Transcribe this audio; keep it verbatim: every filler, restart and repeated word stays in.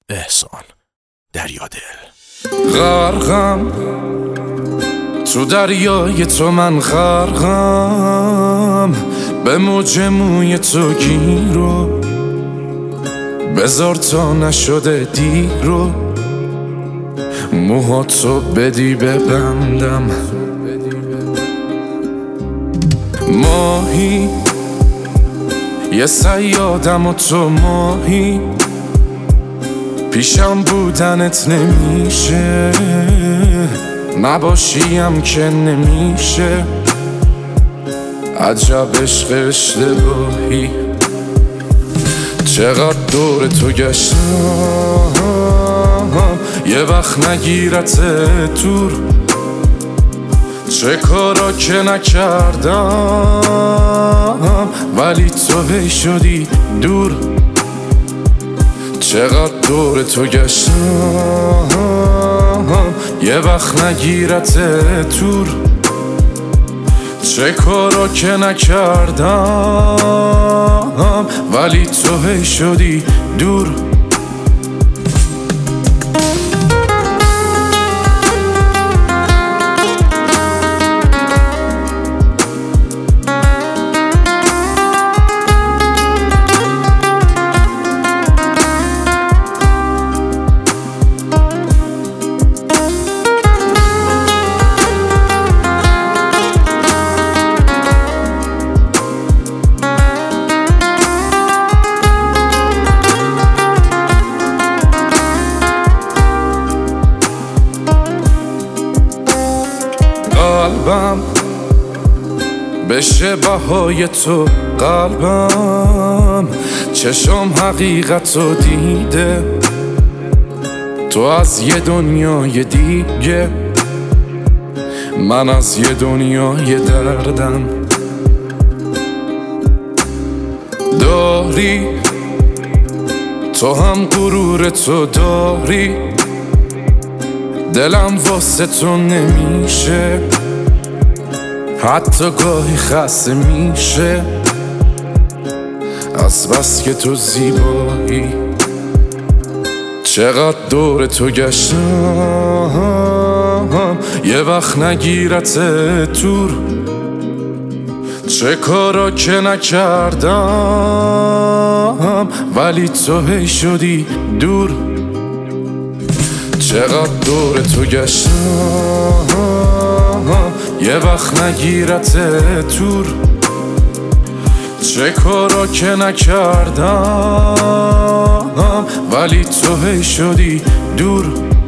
احسان دریادل. غرقم تو دریای تو، من غرقم به موج موی تو گیرو، بذار تا نشده دیرو، موهاتو بدی ببندم. ماهی یه صیادم و تو ماهی، پیشم بودنت نمیشه، نباشیم که نمیشه. عجب عشق اشتباهی، چقدر دور تو گشتم، یه وقت نگیرت دور. چه کارا که نکردم ولی تو هی شدی دور. چقدر دور تو گشتم، یه وقت نگیرت دور. چه کارا که نکردم ولی تو هی شدی دور. قلبم بشه بهای تو، قلبم چشم حقیقت رو دیده، تو از یه دنیای دیگه، من از یه دنیای دردم. داری تو هم غرور تو داری، دلم واسه تو نمیشه، حتی گاهی خسته میشه از بس که تو زیبایی. چقدر دور تو گشتم، یه وقت نگیرت دور. چه کارا که نکردم ولی تو هی شدی دور. چقدر دور تو گشتم، یه وقت نگیرت دور. چه کارا که نکردم ولی تو هی شدی دور.